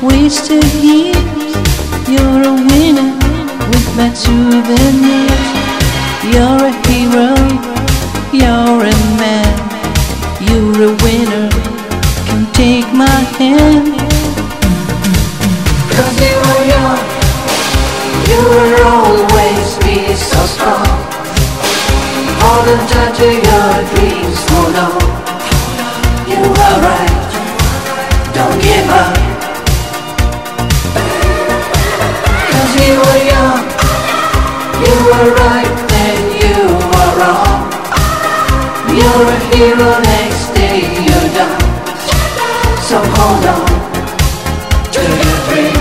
wasted years. You're a winner with bad souvenirs. You're a hero, you're a man. You're a winner, can take my hand. 'Cause you were young, you will always be so strong. Hold on tight to your dreams, hold on. You are right, don't give up. 'Cause you were young, you were right, then you were wrong. You're a hero, next day you're done. So hold on to your dreams.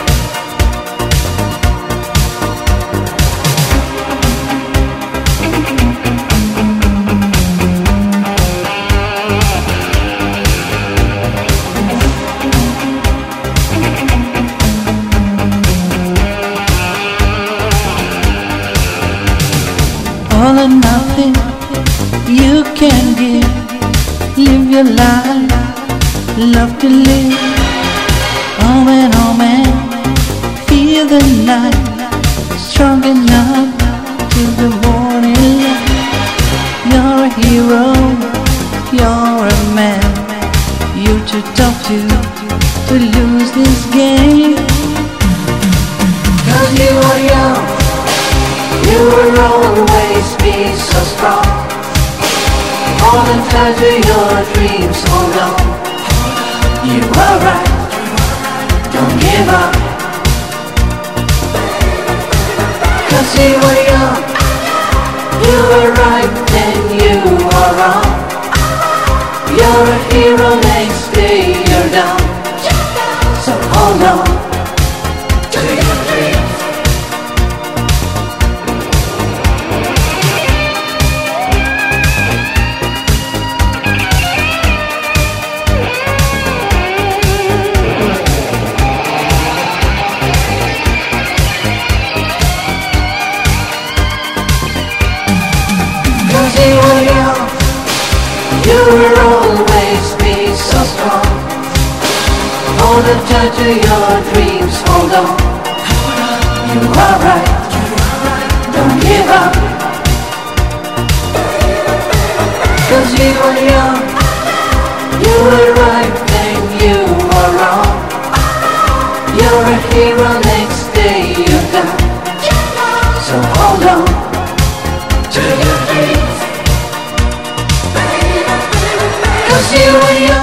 All or nothing you can give. Live your life, love to live. Oh man, feel the night, strong enough till the morning light. You're a hero, you're a man. You're too tough to lose this game. 'Cause you are young, you will always be so strong. Hold on tight to your dreams, hold on. You are right, don't give up. 'Cause you were young, you were right, then you are wrong. You're a hero, next day you're done. So hold on to your dreams. You were young, you will always be so strong. Hold on tight to your dreams, hold on. You are right, don't give up. 'Cause you were young, you were right, then you were wrong. You're a hero, next day you're done. So hold on to your dreams. 'Cause you were young.